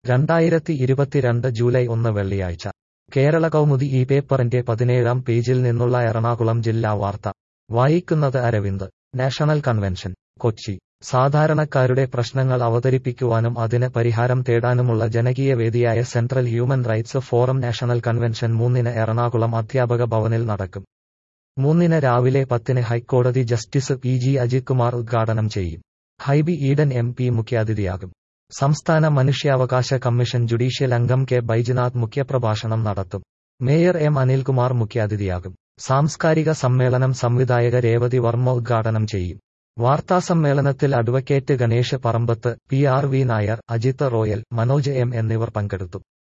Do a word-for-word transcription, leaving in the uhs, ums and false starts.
രണ്ടായിരത്തി ഇരുപത്തിരണ്ട് ജൂലൈ ഒന്ന് വെള്ളിയാഴ്ച കേരള കൗമുദി ഈ പേപ്പറിന്റെ പതിനേഴാം പേജിൽ നിന്നുള്ള എറണാകുളം ജില്ലാ വാർത്ത വായിക്കുന്നത് അരവിന്ദ്. National convention Kochi. സാധാരണക്കാരുടെ പ്രശ്നങ്ങൾ അവതരിപ്പിക്കുവാനും അതിന് പരിഹാരം തേടാനുമുള്ള ജനകീയ വേദിയായ central human rights forum national convention മൂന്നിന് എറണാകുളം അധ്യാപക ഭവനിൽ നടക്കും. മൂന്നിന് രാവിലെ പത്തിന് ഹൈക്കോടതി justice P G Ajith Kumar ഉദ്ഘാടനം ചെയ്യും. ഹൈബി ഈഡൻ എം പി മുഖ്യാതിഥിയാകും. സംസ്ഥാന മനുഷ്യാവകാശ കമ്മീഷൻ ജുഡീഷ്യൽ അംഗം കെ ബൈജുനാഥ് മുഖ്യപ്രഭാഷണം നടത്തും. മേയർ എം അനിൽകുമാർ മുഖ്യാതിഥിയാകും. സാംസ്കാരിക സമ്മേളനം സംവിധായക രേവതി വർമ്മ ഉദ്ഘാടനം ചെയ്യും. വാർത്താസമ്മേളനത്തിൽ advocate Ganesh Parambath, P R V Nair, Ajith Royal, Manoj M എന്നിവർ പങ്കെടുത്തു.